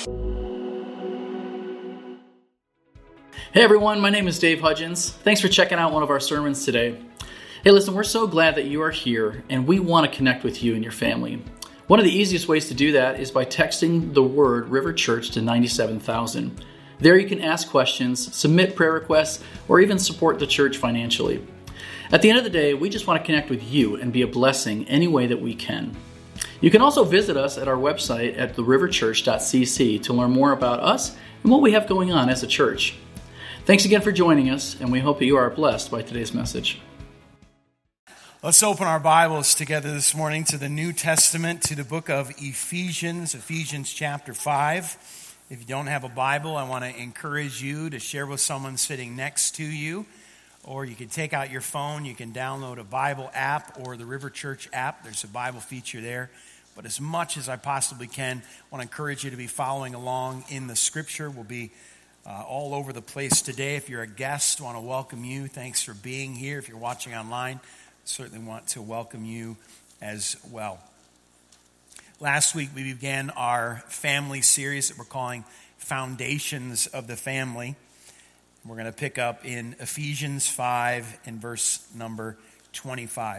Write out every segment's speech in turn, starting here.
Hey everyone, my name is Dave Hudgens. Thanks for checking out one of our sermons today. Hey listen, we're so glad that you are here and we want to connect with you and your family. One of the easiest ways to do that is by texting the word River Church to 97,000. There you can ask questions, submit prayer requests, or even support the church financially. At the end of the day, we just want to connect with you and be a blessing any way that we can. You can also visit us at our website at theriverchurch.cc to learn more about us and what we have going on as a church. Thanks again for joining us, and we hope that you are blessed by today's message. Let's open our Bibles together this morning to the New Testament, to the book of Ephesians chapter 5. If you don't have a Bible, I want to encourage you to share with someone sitting next to you, or you can take out your phone, you can download a Bible app or the River Church app. There's a Bible feature there. But as much as I possibly can, I want to encourage you to be following along in the Scripture. We'll be all over the place today. If you're a guest, I want to welcome you. Thanks for being here. If you're watching online, certainly want to welcome you as well. Last week we began our family series that we're calling Foundations of the Family. We're going to pick up in Ephesians 5 and verse number 25.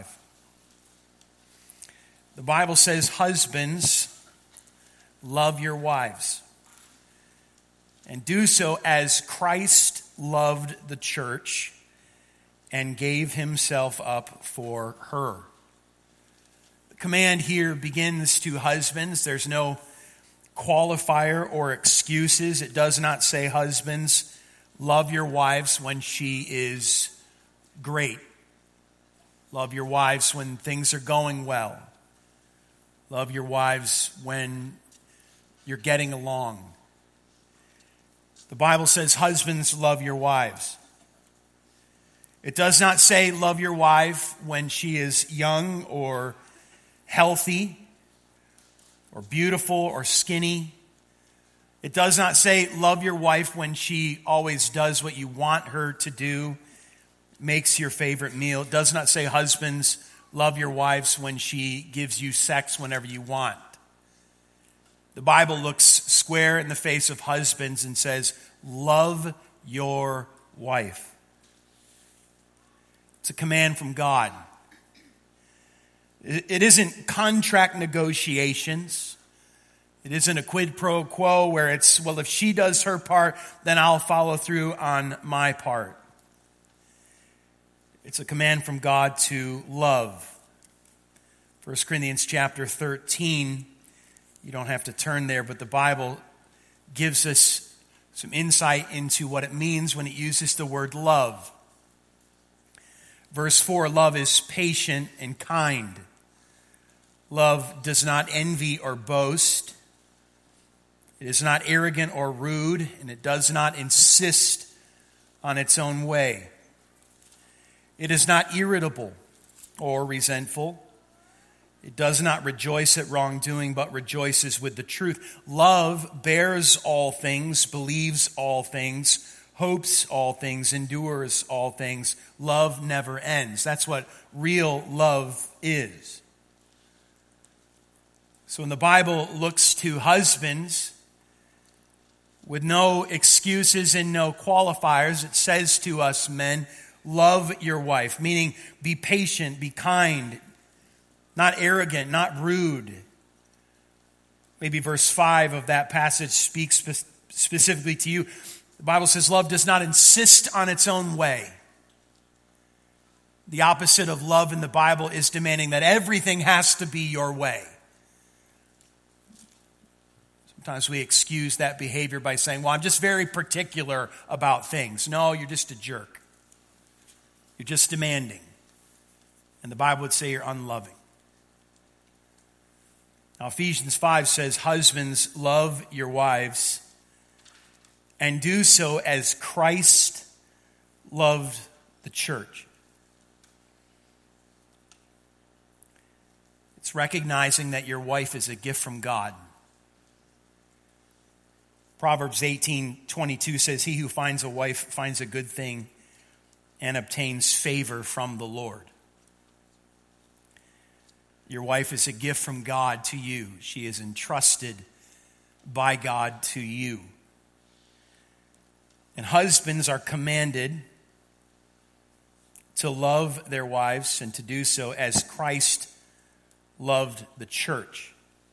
The Bible says, "Husbands, love your wives, and do so as Christ loved the church and gave himself up for her." The command here begins to husbands. There's no qualifier or excuses. It does not say, "Husbands, love your wives when she is great. Love your wives when things are going well. Love your wives when you're getting along." The Bible says, "Husbands, love your wives." It does not say love your wife when she is young or healthy or beautiful or skinny. It does not say love your wife when she always does what you want her to do, makes your favorite meal. It does not say, "Husbands, love your wives when she gives you sex whenever you want." The Bible looks square in the face of husbands and says, "Love your wife." It's a command from God. It isn't contract negotiations. It isn't a quid pro quo where it's, well, if she does her part, then I'll follow through on my part. It's a command from God to love. 1 Corinthians chapter 13, you don't have to turn there, but the Bible gives us some insight into what it means when it uses the word love. Verse 4, love is patient and kind. Love does not envy or boast. It is not arrogant or rude, and it does not insist on its own way. It is not irritable or resentful. It does not rejoice at wrongdoing, but rejoices with the truth. Love bears all things, believes all things, hopes all things, endures all things. Love never ends. That's what real love is. So when the Bible looks to husbands with no excuses and no qualifiers, it says to us men, love your wife, meaning be patient, be kind, not arrogant, not rude. Maybe verse 5 of that passage speaks specifically to you. The Bible says love does not insist on its own way. The opposite of love in the Bible is demanding that everything has to be your way. Sometimes we excuse that behavior by saying, well, I'm just very particular about things. No, you're just a jerk. You're just demanding. And the Bible would say you're unloving. Now, Ephesians 5 says, "Husbands, love your wives, and do so as Christ loved the church." It's recognizing that your wife is a gift from God. Proverbs 18:22 says, "He who finds a wife finds a good thing and obtains favor from the Lord." Your wife is a gift from God to you. She is entrusted by God to you. And husbands are commanded to love their wives and to do so as Christ loved the church.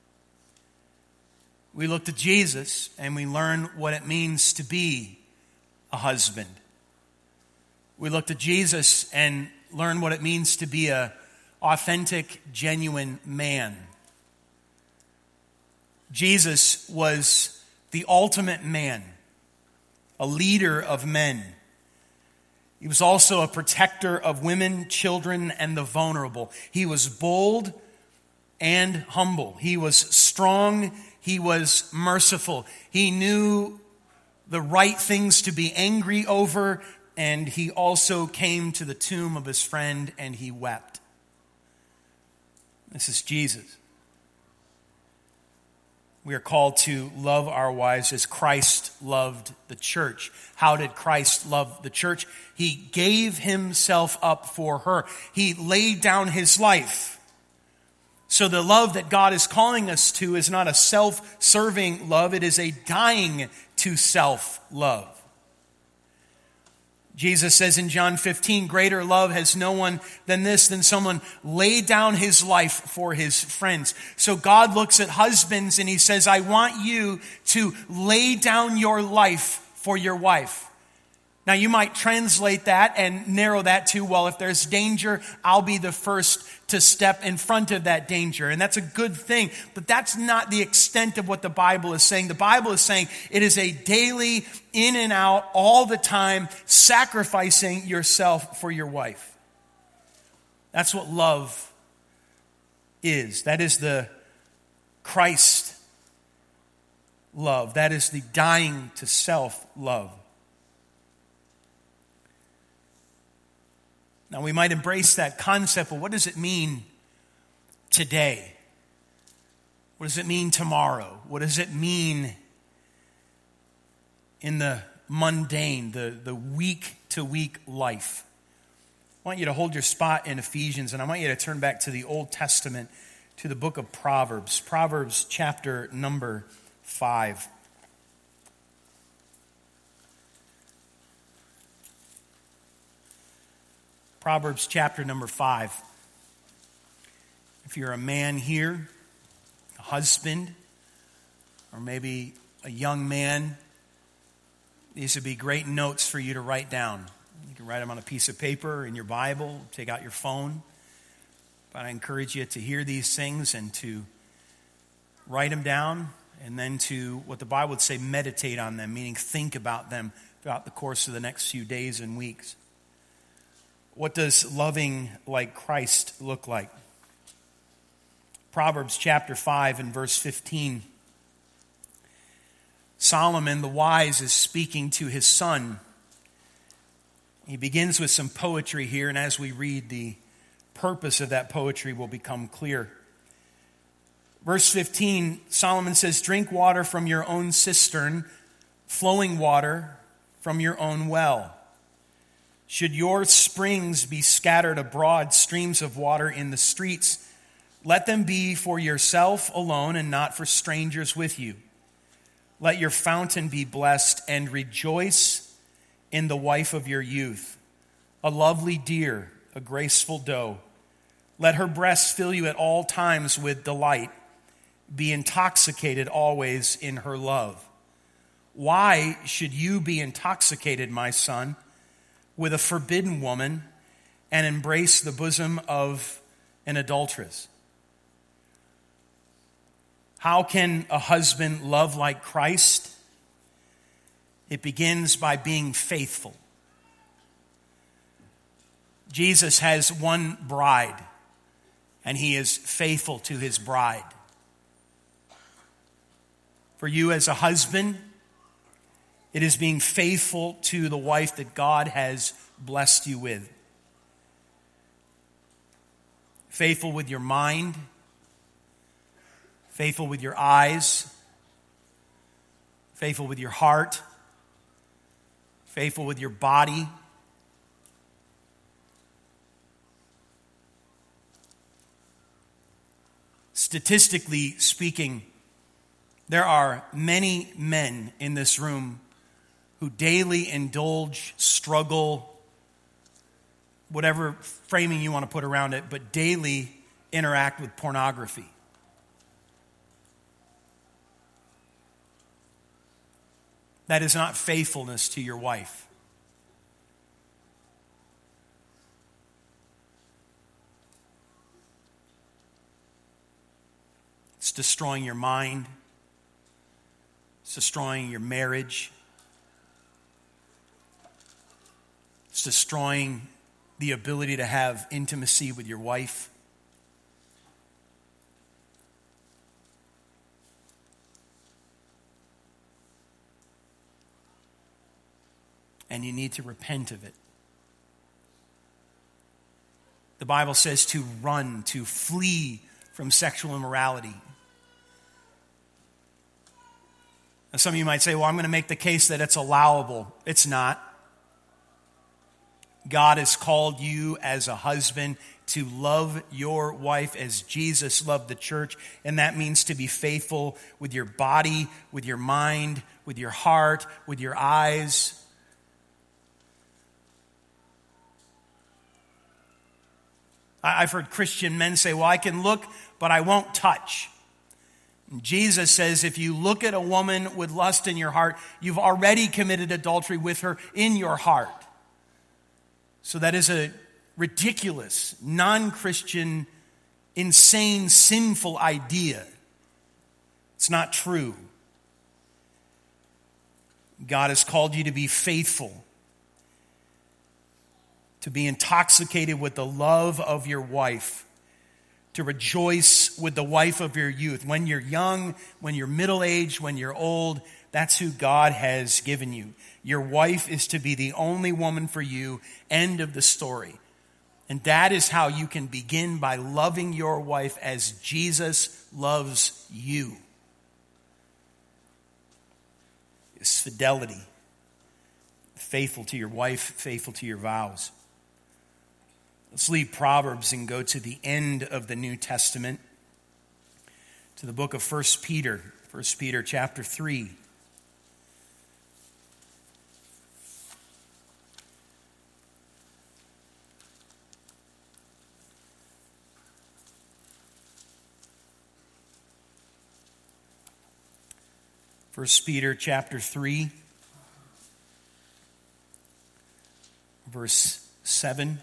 We look to Jesus and we learn what it means to be a husband. We look to Jesus and learn what it means to be an authentic, genuine man. Jesus was the ultimate man, a leader of men. He was also a protector of women, children, and the vulnerable. He was bold and humble. He was strong. He was merciful. He knew the right things to be angry over, and he also came to the tomb of his friend and he wept. This is Jesus. We are called to love our wives as Christ loved the church. How did Christ love the church? He gave himself up for her. He laid down his life. So the love that God is calling us to is not a self-serving love. It is a dying to self love. Jesus says in John 15, greater love has no one than this, than someone laid down his life for his friends. So God looks at husbands and he says, I want you to lay down your life for your wife. Now you might translate that and narrow that to, well, if there's danger, I'll be the first to step in front of that danger. And that's a good thing, but that's not the extent of what the Bible is saying. The Bible is saying it is a daily, in and out, all the time, sacrificing yourself for your wife. That's what love is. That is the Christ love. That is the dying to self love. Now, we might embrace that concept, but what does it mean today? What does it mean tomorrow? What does it mean in the mundane, the week-to-week life? I want you to hold your spot in Ephesians, and I want you to turn back to the Old Testament, to the book of Proverbs. Proverbs chapter number 5. Proverbs chapter number 5. If you're a man here, a husband, or maybe a young man, these would be great notes for you to write down. You can write them on a piece of paper, in your Bible, take out your phone. But I encourage you to hear these things and to write them down, and then to, what the Bible would say, meditate on them, meaning think about them throughout the course of the next few days and weeks. What does loving like Christ look like? Proverbs chapter 5 and verse 15. Solomon the wise is speaking to his son. He begins with some poetry here, and as we read, the purpose of that poetry will become clear. Verse 15, Solomon says, drink water from your own cistern, flowing water from your own well. Should your springs be scattered abroad, streams of water in the streets, let them be for yourself alone and not for strangers with you. Let your fountain be blessed and rejoice in the wife of your youth, a lovely deer, a graceful doe. Let her breasts fill you at all times with delight. Be intoxicated always in her love. Why should you be intoxicated, my son, with a forbidden woman and embrace the bosom of an adulteress? How can a husband love like Christ? It begins by being faithful. Jesus has one bride, and he is faithful to his bride. For you as a husband, it is being faithful to the wife that God has blessed you with. Faithful with your mind, faithful with your eyes, faithful with your heart, faithful with your body. Statistically speaking, There are many men in this room who daily indulge, struggle, whatever framing you want to put around it, but daily interact with pornography. That is not faithfulness to your wife. It's destroying your mind. It's destroying your marriage. It's destroying the ability to have intimacy with your wife. And you need to repent of it. The Bible says to run, to flee from sexual immorality. Now, some of you might say, well, I'm going to make the case that it's allowable. It's not. God has called you as a husband to love your wife as Jesus loved the church, and that means to be faithful with your body, with your mind, with your heart, with your eyes. I've heard Christian men say, well, I can look, but I won't touch. And Jesus says, if you look at a woman with lust in your heart, you've already committed adultery with her in your heart. So that is a ridiculous, non-Christian, insane, sinful idea. It's not true. God has called you to be faithful, to be intoxicated with the love of your wife, to rejoice with the wife of your youth. When you're young, when you're middle-aged, when you're old, that's who God has given you. Your wife is to be the only woman for you. End of the story. And that is how you can begin, by loving your wife as Jesus loves you. It's fidelity. Faithful to your wife, faithful to your vows. Let's leave Proverbs and go to the end of the New Testament, to the book of 1 Peter. 1 Peter chapter 3. First Peter chapter 3, verse 7.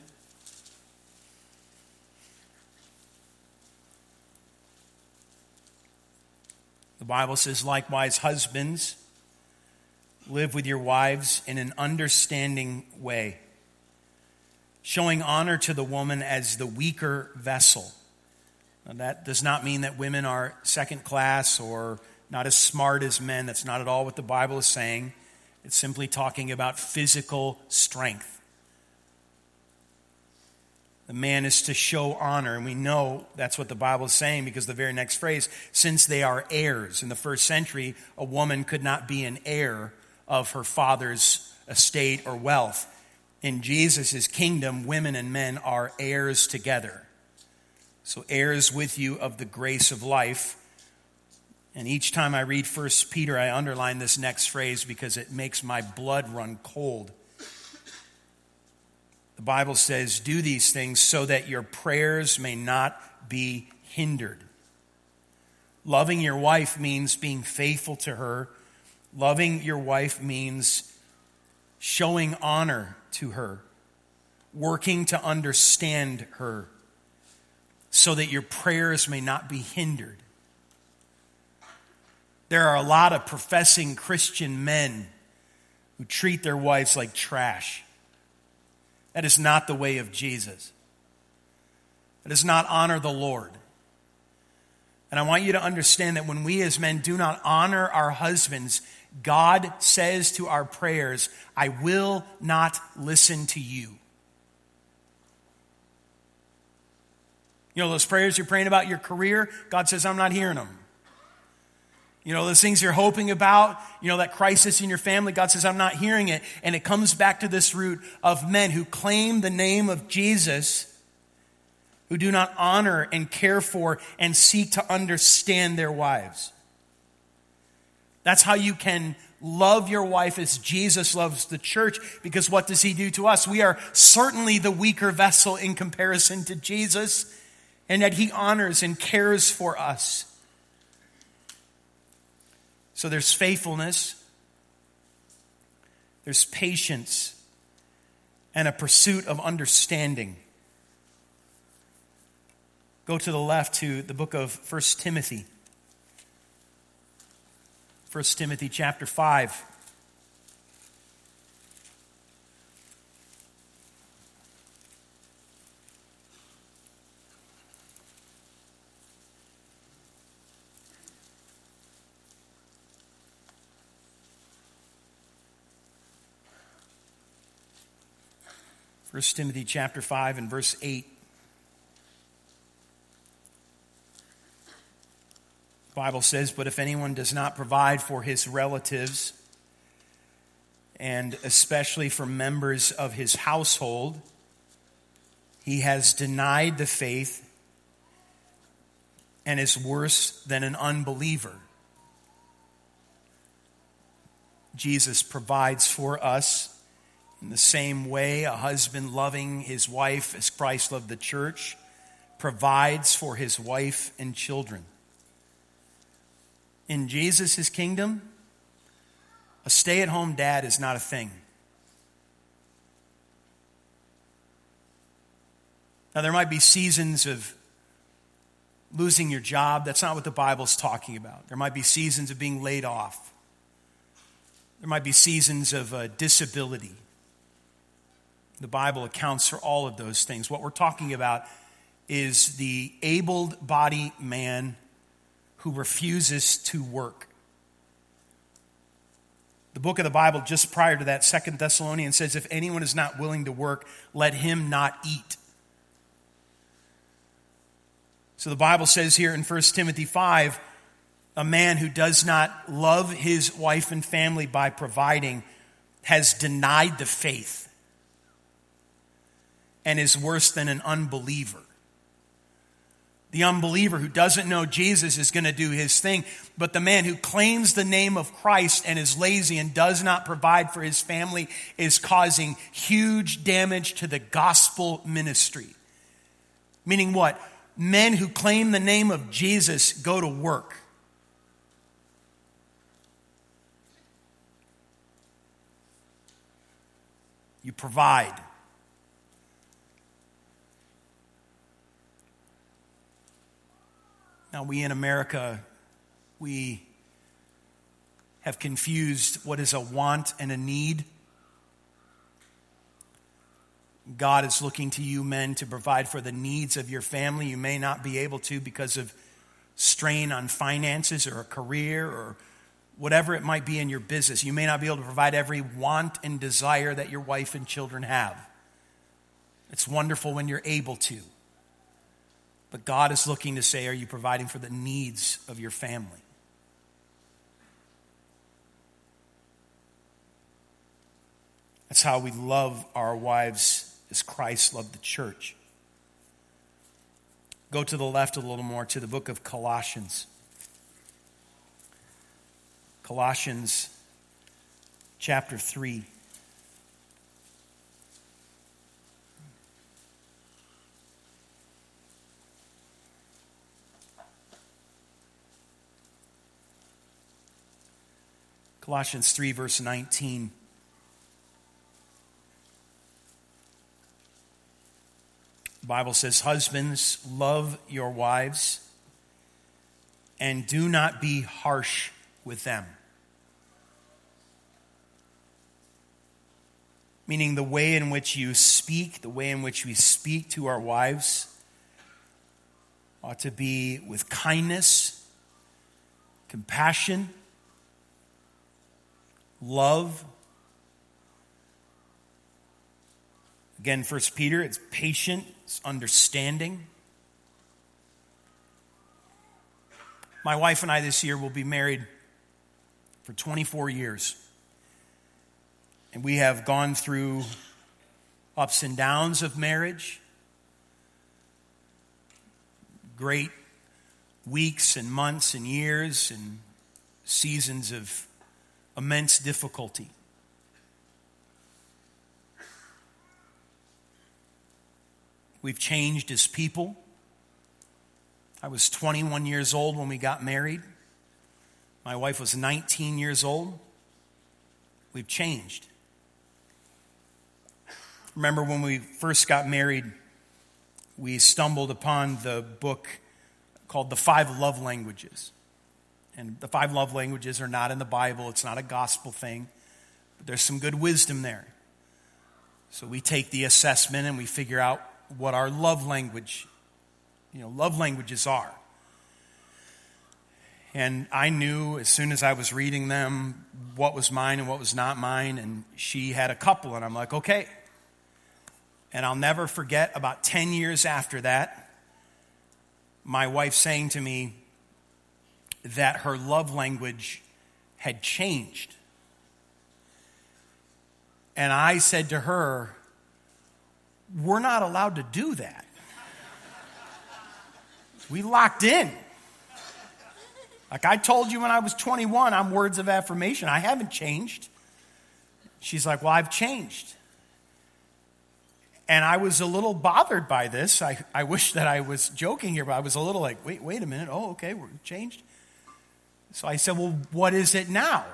The Bible says, likewise, husbands, live with your wives in an understanding way, showing honor to the woman as the weaker vessel. Now, that does not mean that women are second class or not as smart as men. That's not at all what the Bible is saying. It's simply talking about physical strength. The man is to show honor, and we know that's what the Bible is saying because the very next phrase, since they are heirs. In the first century, a woman could not be an heir of her father's estate or wealth. In Jesus' kingdom, women and men are heirs together. So heirs with you of the grace of life. And each time I read 1 Peter, I underline this next phrase because it makes my blood run cold. The Bible says, do these things so that your prayers may not be hindered. Loving your wife means being faithful to her. Loving your wife means showing honor to her, working to understand her, so that your prayers may not be hindered. There are a lot of professing Christian men who treat their wives like trash. That is not the way of Jesus. That does not honor the Lord. And I want you to understand that when we as men do not honor our husbands, God says to our prayers, I will not listen to you. You know, those prayers you're praying about your career, God says, I'm not hearing them. You know, those things you're hoping about, you know, that crisis in your family, God says, I'm not hearing it. And it comes back to this root of men who claim the name of Jesus, who do not honor and care for and seek to understand their wives. That's how you can love your wife as Jesus loves the church, because what does he do to us? We are certainly the weaker vessel in comparison to Jesus, and that he honors and cares for us. So there's faithfulness, there's patience, and a pursuit of understanding. Go to the left to the book of 1 Timothy. 1 Timothy chapter 5. First Timothy chapter 5 and verse 8. The Bible says, "But if anyone does not provide for his relatives, and especially for members of his household, he has denied the faith and is worse than an unbeliever." Jesus provides for us in the same way a husband loving his wife as Christ loved the church provides for his wife and children. In Jesus' kingdom, a stay-at-home dad is not a thing. Now, there might be seasons of losing your job. That's not what the Bible's talking about. There might be seasons of being laid off. There might be seasons of disability. The Bible accounts for all of those things. What we're talking about is the able-bodied man who refuses to work. The book of the Bible just prior to that, 2 Thessalonians, says, if anyone is not willing to work, let him not eat. So the Bible says here in 1 Timothy 5, a man who does not love his wife and family by providing has denied the faith and is worse than an unbeliever. The unbeliever who doesn't know Jesus is going to do his thing, but the man who claims the name of Christ and is lazy and does not provide for his family is causing huge damage to the gospel ministry. Meaning what? Men who claim the name of Jesus go to work. You provide. Now, we in America, we have confused what is a want and a need. God is looking to you men to provide for the needs of your family. You may not be able to because of strain on finances or a career or whatever it might be in your business. You may not be able to provide every want and desire that your wife and children have. It's wonderful when you're able to. But God is looking to say, are you providing for the needs of your family? That's how we love our wives as Christ loved the church. Go to the left a little more to the book of Colossians. Colossians chapter 3. Colossians 3, verse 19. The Bible says, husbands, love your wives and do not be harsh with them. Meaning the way in which you speak, the way in which we speak to our wives ought to be with kindness, compassion, love. Again, 1 Peter, it's patient, it's understanding. My wife and I this year will be married for 24 years. And we have gone through ups and downs of marriage, great weeks and months and years, and seasons of immense difficulty. We've changed as people. I was 21 years old when we got married. My wife was 19 years old. We've changed. Remember when we first got married, we stumbled upon the book called The 5 Love Languages. And the 5 love languages are not in the Bible. It's not a gospel thing. But there's some good wisdom there. So we take the assessment and we figure out what our love languages are. And I knew as soon as I was reading them what was mine and what was not mine. And she had a couple, and I'm like, okay. And I'll never forget, about 10 years after that, my wife saying to me that her love language had changed. And I said to her, we're not allowed to do that. We locked in. Like I told you when I was 21, I'm words of affirmation. I haven't changed. She's like, well, I've changed. And I was a little bothered by this. I wish that I was joking here, but I was a little like, wait a minute. Oh, okay, we're changed. So I said, well, what is it now?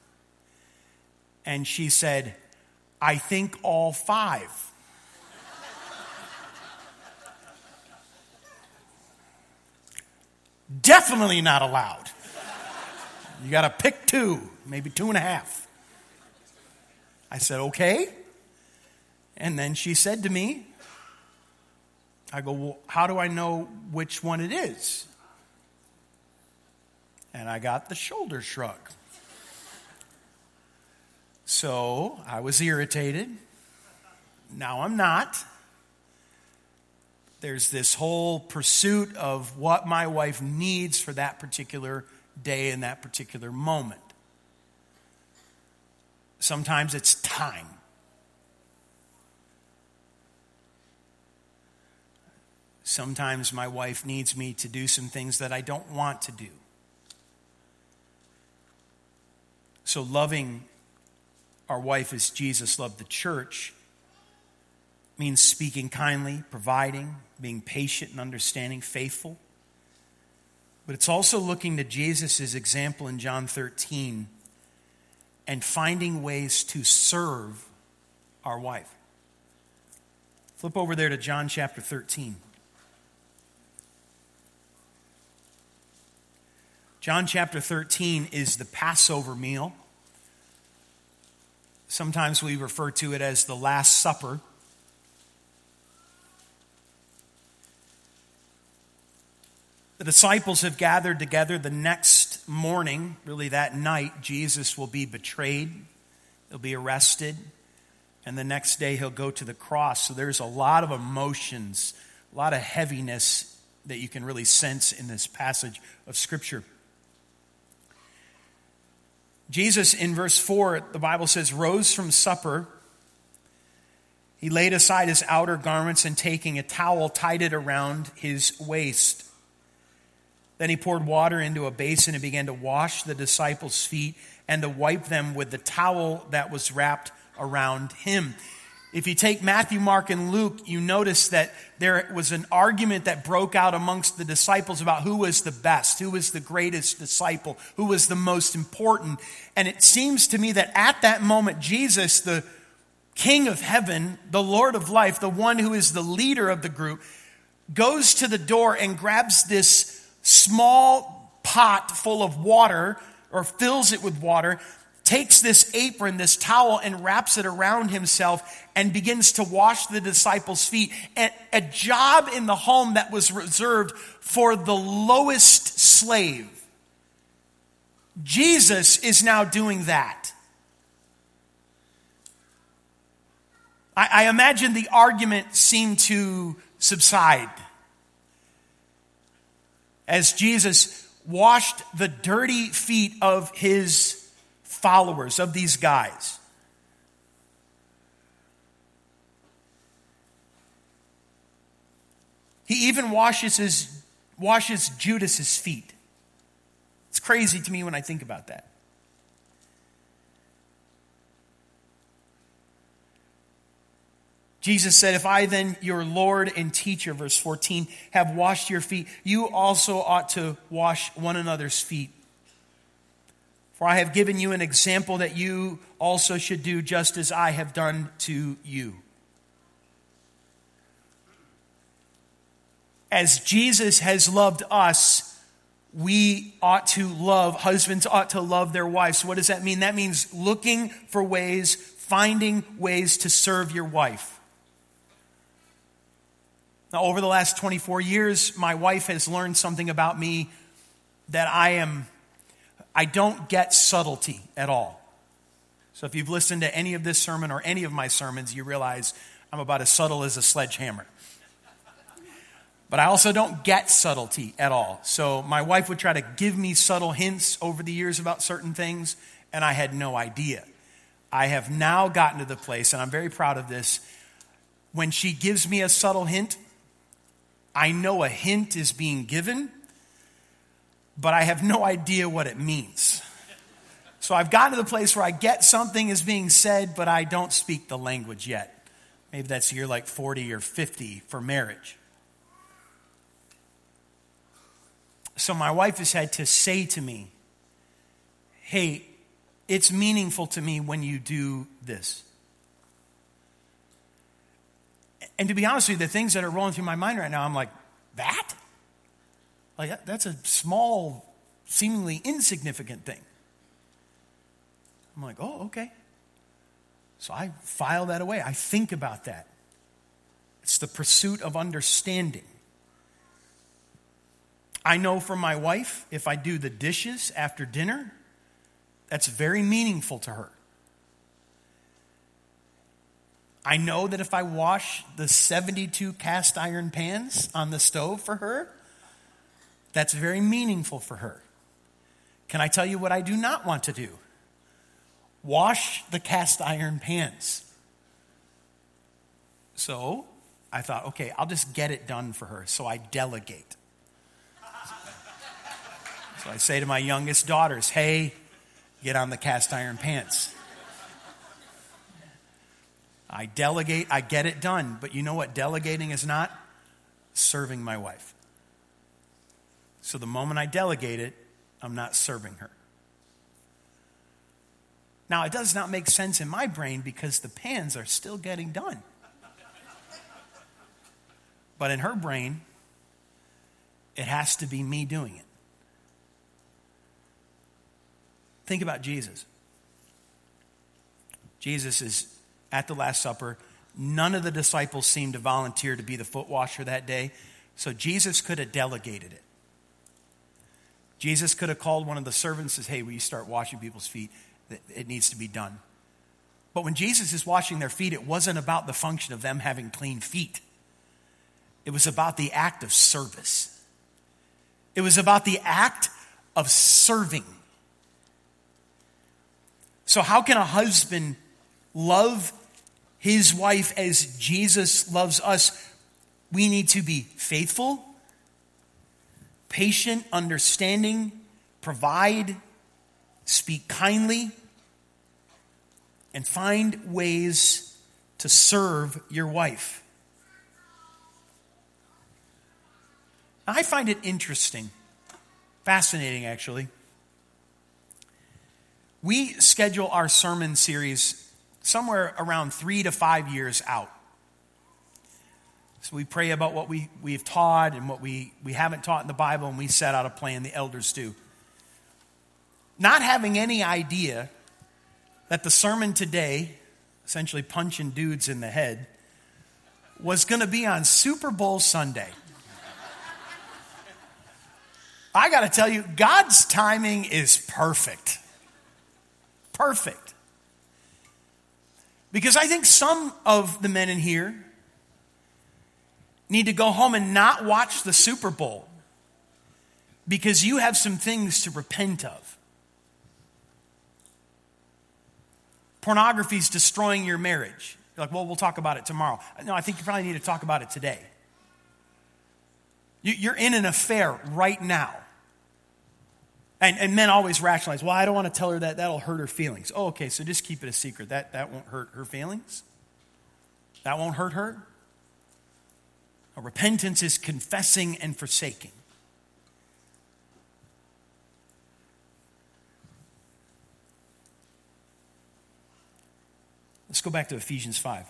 And she said, I think all 5. Definitely not allowed. You got to pick 2, maybe 2.5. I said, okay. And then she said to me, I go, well, how do I know which one it is? And I got the shoulder shrug. So I was irritated. Now I'm not. There's this whole pursuit of what my wife needs for that particular day and that particular moment. Sometimes it's time. Sometimes my wife needs me to do some things that I don't want to do. So loving our wife as Jesus loved the church means speaking kindly, providing, being patient and understanding, faithful. But it's also looking to Jesus' example in John 13 and finding ways to serve our wife. Flip over there to John chapter 13. John chapter 13 is the Passover meal. Sometimes we refer to it as the Last Supper. The disciples have gathered together. The next morning, really that night, Jesus will be betrayed. He'll be arrested. And the next day he'll go to the cross. So there's a lot of emotions, a lot of heaviness that you can really sense in this passage of Scripture. Jesus, in verse 4, the Bible says, rose from supper. He laid aside his outer garments and taking a towel, tied it around his waist. Then he poured water into a basin and began to wash the disciples' feet and to wipe them with the towel that was wrapped around him. If you take Matthew, Mark, and Luke, you notice that there was an argument that broke out amongst the disciples about who was the best, who was the greatest disciple, who was the most important. And it seems to me that at that moment, Jesus, the King of heaven, the Lord of life, the one who is the leader of the group, goes to the door and grabs this small pot full of water, or fills it with water, takes this apron, this towel, and wraps it around himself and begins to wash the disciples' feet. A job in the home that was reserved for the lowest slave. Jesus is now doing that. I imagine the argument seemed to subside as Jesus washed the dirty feet of his followers, of these guys. He even washes Judas's feet. It's crazy to me when I think about that. Jesus said, if I then, your Lord and teacher, verse 14, have washed your feet, you also ought to wash one another's feet. For I have given you an example that you also should do just as I have done to you. As Jesus has loved us, we ought to love, husbands ought to love their wives. So what does that mean? That means looking for ways, finding ways to serve your wife. Now, over the last 24 years, my wife has learned something about me that I don't get subtlety at all. So if you've listened to any of this sermon or any of my sermons, you realize I'm about as subtle as a sledgehammer. But I also don't get subtlety at all. So my wife would try to give me subtle hints over the years about certain things, and I had no idea. I have now gotten to the place, and I'm very proud of this, when she gives me a subtle hint, I know a hint is being given, but I have no idea what it means. So I've gotten to the place where I get something is being said, but I don't speak the language yet. Maybe that's year like 40 or 50 for marriage. So my wife has had to say to me, hey, it's meaningful to me when you do this. And to be honest with you, the things that are rolling through my mind right now, I'm like, that? Like, that's a small, seemingly insignificant thing. I'm like, oh, okay. So I file that away. I think about that. It's the pursuit of understanding. I know from my wife, if I do the dishes after dinner, that's very meaningful to her. I know that if I wash the 72 cast iron pans on the stove for her, that's very meaningful for her. Can I tell you what I do not want to do? Wash the cast iron pans. So I thought, okay, I'll just get it done for her. So I delegate. So I say to my youngest daughters, hey, get on the cast iron pans. I delegate, I get it done. But you know what delegating is not? Serving my wife. So the moment I delegate it, I'm not serving her. Now, it does not make sense in my brain because the pans are still getting done. But in her brain, it has to be me doing it. Think about Jesus. Jesus is at the Last Supper. None of the disciples seemed to volunteer to be the foot washer that day. So Jesus could have delegated it. Jesus could have called one of the servants and said, hey, will you start washing people's feet? It needs to be done. But when Jesus is washing their feet, it wasn't about the function of them having clean feet. It was about the act of service. It was about the act of serving. So how can a husband love his wife as Jesus loves us? We need to be faithful, patient, understanding, provide, speak kindly, and find ways to serve your wife. I find it interesting, fascinating actually. We schedule our sermon series somewhere around 3 to 5 years out. So we pray about what we've taught and what we haven't taught in the Bible, and we set out a plan, the elders do. Not having any idea that the sermon today, essentially punching dudes in the head, was going to be on Super Bowl Sunday. I got to tell you, God's timing is perfect. Perfect. Because I think some of the men in here need to go home and not watch the Super Bowl because you have some things to repent of. Pornography is destroying your marriage. You're like, well, we'll talk about it tomorrow. No, I think you probably need to talk about it today. You're in an affair right now. And men always rationalize, well, I don't want to tell her that. That'll hurt her feelings. Oh, okay, so just keep it a secret. That won't hurt her feelings? That won't hurt her? Now, repentance is confessing and forsaking. Let's go back to Ephesians 5.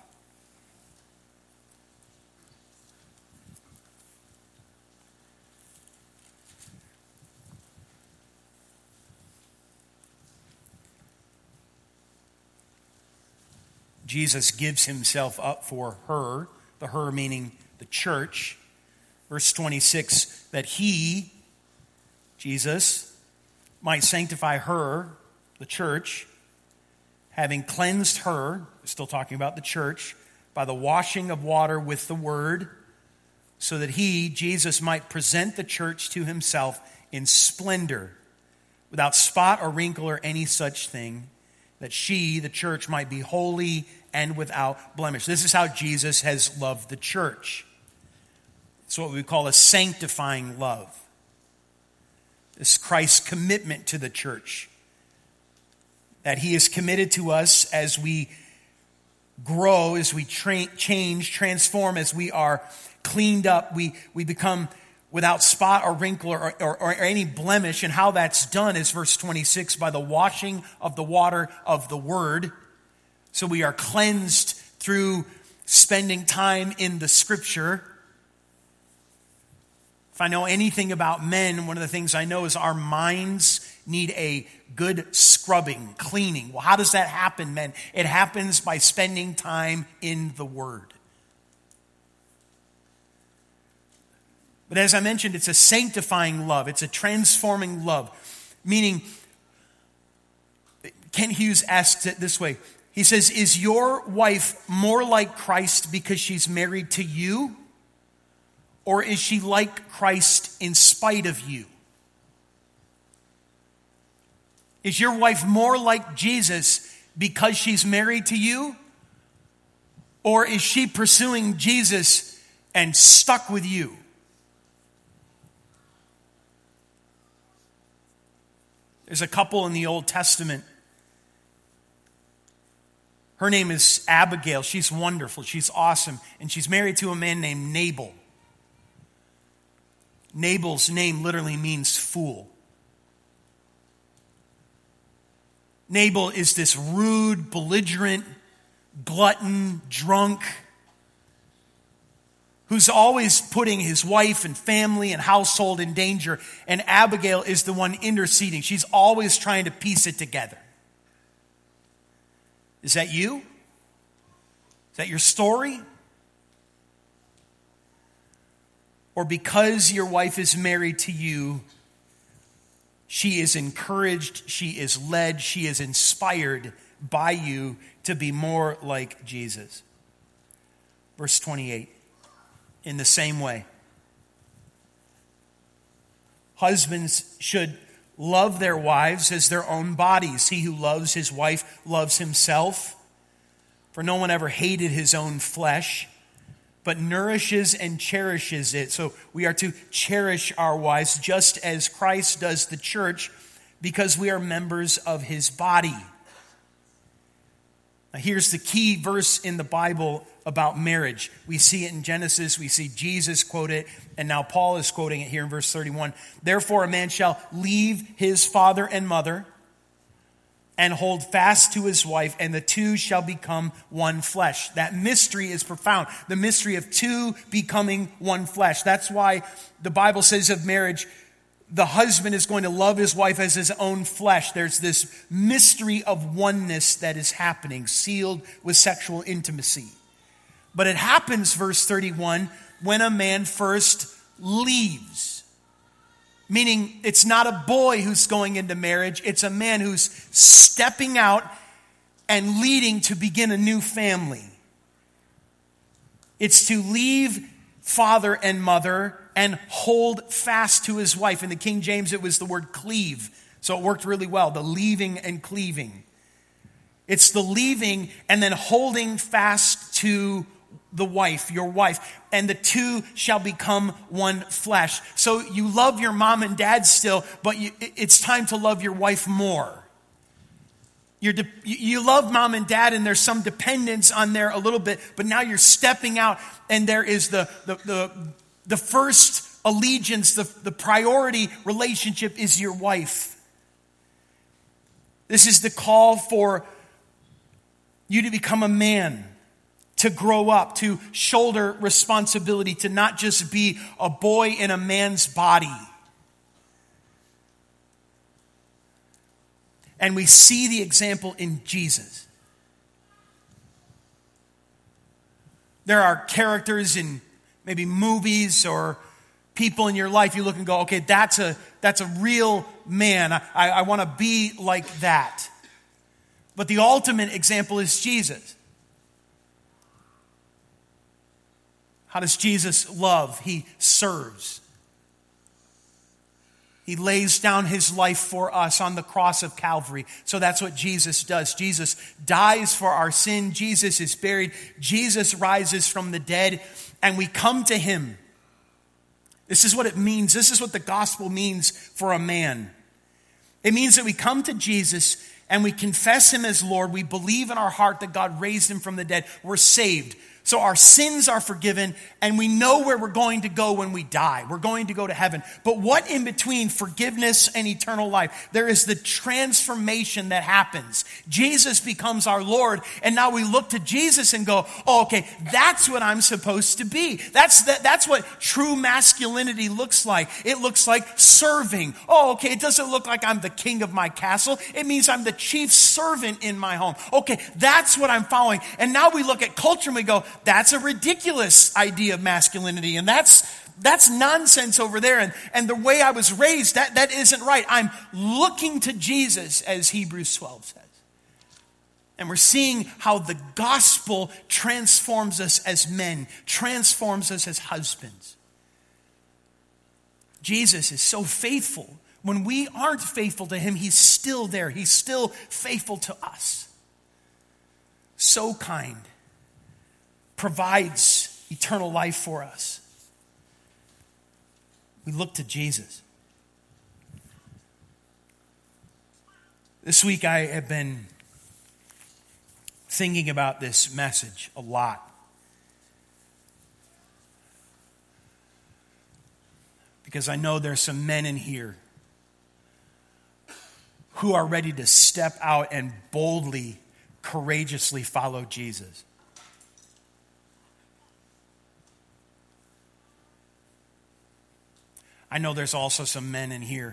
Jesus gives himself up for her, the her meaning the church. Verse 26, that he, Jesus, might sanctify her, the church, having cleansed her, still talking about the church, by the washing of water with the word, so that he, Jesus, might present the church to himself in splendor, without spot or wrinkle or any such thing, that she, the church, might be holy and without blemish. This is how Jesus has loved the church. It's what we call a sanctifying love. This is Christ's commitment to the church. That he is committed to us as we grow, as we change, transform, as we are cleaned up. We become without spot or wrinkle or any blemish. And how that's done is verse 26, by the washing of the water of the word. So we are cleansed through spending time in the scripture. If I know anything about men, one of the things I know is our minds need a good scrubbing, cleaning. Well, how does that happen, men? It happens by spending time in the Word. But as I mentioned, it's a sanctifying love. It's a transforming love. Meaning, Kent Hughes asks it this way. He says, is your wife more like Christ because she's married to you? Or is she like Christ in spite of you? Is your wife more like Jesus because she's married to you? Or is she pursuing Jesus and stuck with you? There's a couple in the Old Testament. Her name is Abigail. She's wonderful. She's awesome. And she's married to a man named Nabal. Nabal's name literally means fool. Nabal is this rude, belligerent, glutton, drunk, who's always putting his wife and family and household in danger. And Abigail is the one interceding. She's always trying to piece it together. Is that you? Is that your story? Or because your wife is married to you, she is encouraged, she is led, she is inspired by you to be more like Jesus. Verse 28, in the same way, husbands should love their wives as their own bodies. He who loves his wife loves himself. For no one ever hated his own flesh, but nourishes and cherishes it. So we are to cherish our wives just as Christ does the church, because we are members of his body. Now here's the key verse in the Bible about marriage. We see it in Genesis, we see Jesus quote it, and now Paul is quoting it here in verse 31. Therefore a man shall leave his father and mother and hold fast to his wife, and the two shall become one flesh. That mystery is profound. The mystery of two becoming one flesh. That's why the Bible says of marriage, the husband is going to love his wife as his own flesh. There's this mystery of oneness that is happening, sealed with sexual intimacy. But it happens, verse 31, when a man first leaves. Meaning it's not a boy who's going into marriage, it's a man who's stepping out and leading to begin a new family. It's to leave father and mother and hold fast to his wife. In the King James, it was the word cleave. So it worked really well, the leaving and cleaving. It's the leaving and then holding fast to the wife, your wife, and the two shall become one flesh. So you love your mom and dad still, but it's time to love your wife more. You love mom and dad, and there's some dependence on there a little bit, but now you're stepping out, and there is the first allegiance, the priority relationship is your wife. This is the call for you to become a man, to grow up, to shoulder responsibility, to not just be a boy in a man's body. And we see the example in Jesus. There are characters in maybe movies or people in your life you look and go, okay, that's a real man. I want to be like that. But the ultimate example is Jesus. How does Jesus love? He serves. He lays down his life for us on the cross of Calvary. So that's what Jesus does. Jesus dies for our sin. Jesus is buried. Jesus rises from the dead. And we come to him. This is what it means. This is what the gospel means for a man. It means that we come to Jesus and we confess him as Lord. We believe in our heart that God raised him from the dead. We're saved. So our sins are forgiven, and we know where we're going to go when we die. We're going to go to heaven. But what in between forgiveness and eternal life? There is the transformation that happens. Jesus becomes our Lord, and now we look to Jesus and go, oh, okay, that's what I'm supposed to be. That's what true masculinity looks like. It looks like serving. Oh, okay, it doesn't look like I'm the king of my castle. It means I'm the chief servant in my home. Okay, that's what I'm following. And now we look at culture and we go, that's a ridiculous idea of masculinity, and that's nonsense over there. And the way I was raised, that isn't right. I'm looking to Jesus, as Hebrews 12 says. And we're seeing how the gospel transforms us as men, transforms us as husbands. Jesus is so faithful. When we aren't faithful to him, he's still there. He's still faithful to us. So kind. Provides eternal life for us. We look to Jesus. This week I have been thinking about this message a lot. Because I know there's some men in here who are ready to step out and boldly, courageously follow Jesus. I know there's also some men in here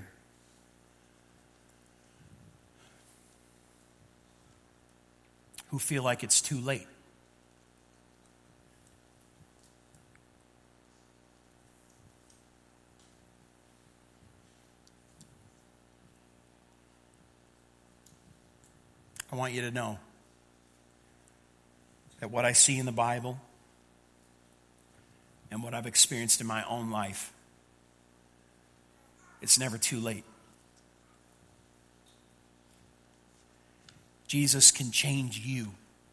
who feel like it's too late. I want you to know that what I see in the Bible and what I've experienced in my own life, it's never too late. Jesus can change you.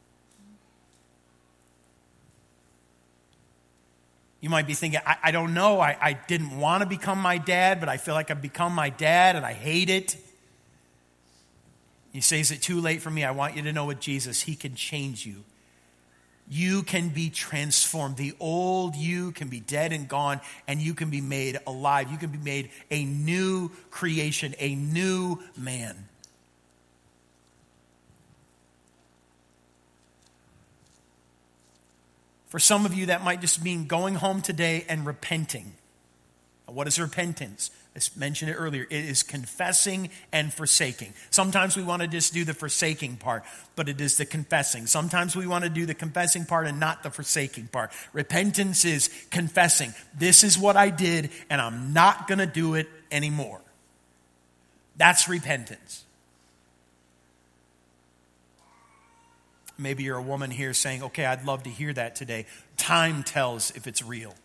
You might be thinking, I don't know, I didn't want to become my dad, but I feel like I've become my dad and I hate it. You say, is it too late for me? I want you to know with Jesus, he can change you. You can be transformed. The old you can be dead and gone, and you can be made alive. You can be made a new creation, a new man. For some of you, that might just mean going home today and repenting. What is repentance? I mentioned it earlier. It is confessing and forsaking. Sometimes we want to just do the forsaking part, but it is the confessing. Sometimes we want to do the confessing part and not the forsaking part. Repentance is confessing. This is what I did, and I'm not going to do it anymore. That's repentance. Maybe you're a woman here saying, okay, I'd love to hear that today. Time tells if it's real.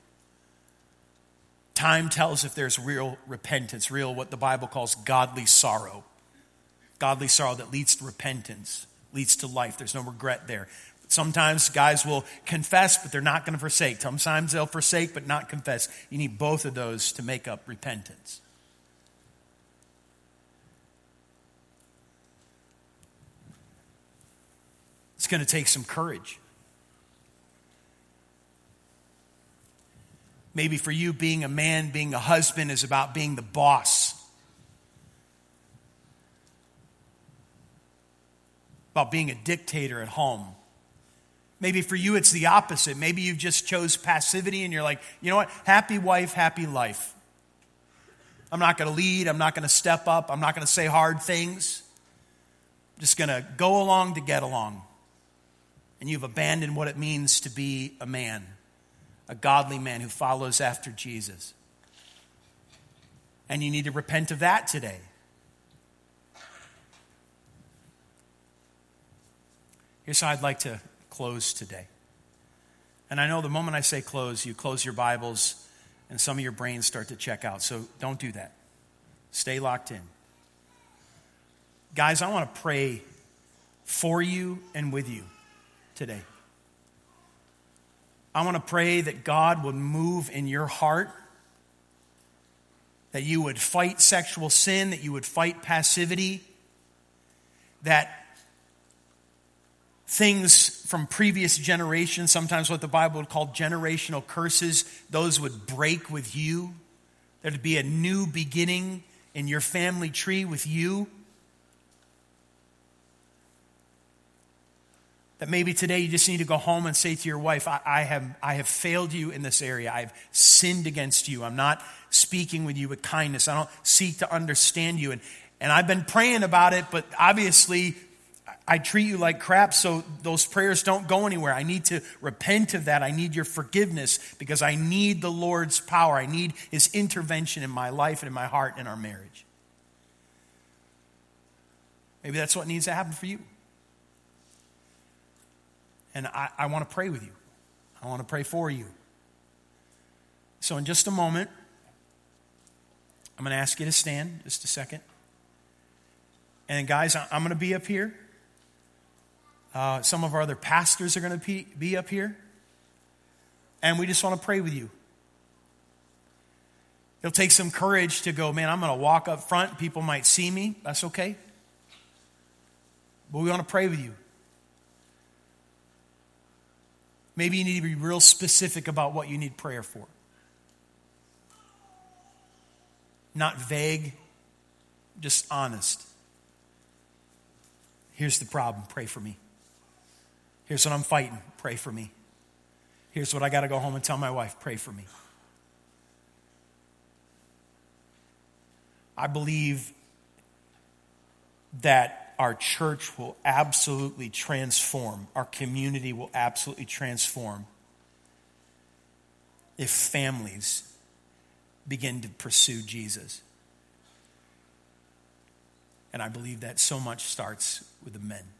Time tells if there's real repentance, real what the Bible calls godly sorrow. Godly sorrow that leads to repentance, leads to life. There's no regret there. Sometimes guys will confess, but they're not going to forsake. Sometimes they'll forsake, but not confess. You need both of those to make up repentance. It's going to take some courage. Maybe for you, being a man, being a husband is about being the boss. About being a dictator at home. Maybe for you, it's the opposite. Maybe you just chose passivity and you're like, you know what? Happy wife, happy life. I'm not going to lead. I'm not going to step up. I'm not going to say hard things. I'm just going to go along to get along. And you've abandoned what it means to be a man, a godly man who follows after Jesus. And you need to repent of that today. Here's how I'd like to close today. And I know the moment I say close, you close your Bibles and some of your brains start to check out. So don't do that. Stay locked in. Guys, I want to pray for you and with you today. I want to pray that God would move in your heart, that you would fight sexual sin, that you would fight passivity, that things from previous generations, sometimes what the Bible would call generational curses, those would break with you. There'd be a new beginning in your family tree with you. That maybe today you just need to go home and say to your wife, I have failed you in this area. I've sinned against you. I'm not speaking with you with kindness. I don't seek to understand you. And I've been praying about it, but obviously I treat you like crap, so those prayers don't go anywhere. I need to repent of that. I need your forgiveness because I need the Lord's power. I need His intervention in my life and in my heart and in our marriage. Maybe that's what needs to happen for you. And I want to pray with you. I want to pray for you. So in just a moment, I'm going to ask you to stand just a second. And guys, I'm going to be up here. Some of our other pastors are going to be up here. And we just want to pray with you. It'll take some courage to go, man, I'm going to walk up front. People might see me. That's okay. But we want to pray with you. Maybe you need to be real specific about what you need prayer for. Not vague, just honest. Here's the problem, pray for me. Here's what I'm fighting, pray for me. Here's what I got to go home and tell my wife, pray for me. I believe that our church will absolutely transform. Our community will absolutely transform if families begin to pursue Jesus. And I believe that so much starts with the men.